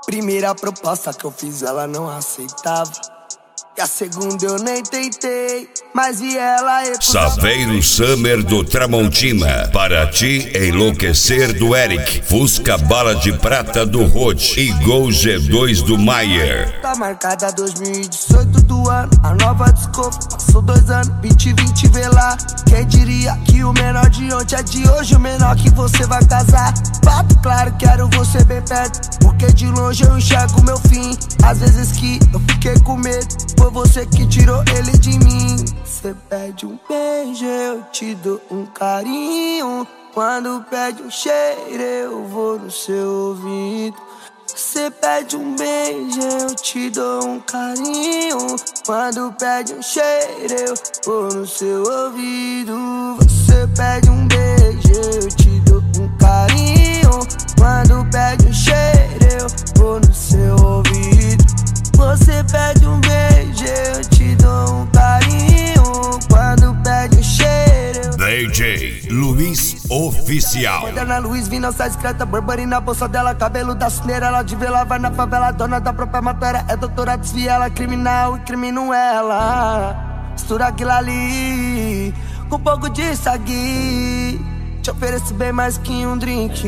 Primeira proposta que eu fiz, ela não aceitava. E a segunda eu nem tentei, mas vi ela Saveiro Summer do Tramontina, para ti enlouquecer do Eric, Fusca Bala de Prata do Roth e Gol G2 do Maier. Tá marcada 2018 do ano, a nova desculpa, passou 2 anos, 2020 vê lá. Quem diria que o menor de ontem é de hoje o menor que você vai casar. Fato claro, quero você bem perto, porque de longe eu enxergo meu fim. Às vezes que eu fiquei com medo, foi você que tirou ele de mim. Cê pede um beijo, eu te dou um carinho. Quando pede um cheiro, eu vou no seu ouvido. Cê pede um beijo, eu te dou um carinho. Quando pede um cheiro, eu vou no seu ouvido. Você pede um beijo, eu te dou um carinho. Quando pede um cheiro, eu vou no seu ouvido. Você pede um beijo, eu te dou um carinho. Quando pede um cheiro, eu... DJ Luiz Oficial. Moderna Luiz, vinda sai discreta, Burberry na bolsa dela, cabelo da cineira, ela de vela, vai na favela, dona da própria matéria, é doutora, desvia ela, criminal e crimino ela. Mistura aquilo ali, com um pouco de sagui, te ofereço bem mais que um drink,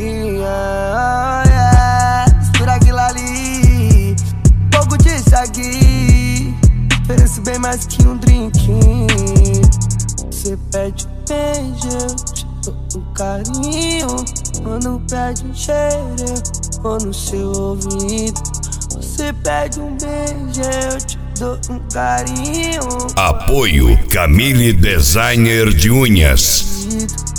Mistura aquilo ali, pouco de sagui, ofereço bem mais que um drink. Você pede um beijo, eu te dou um carinho. Quando pede um cheiro, eu vou no seu ouvido. Você pede um beijo, eu te dou um carinho. Apoio Camille Designer de Unhas.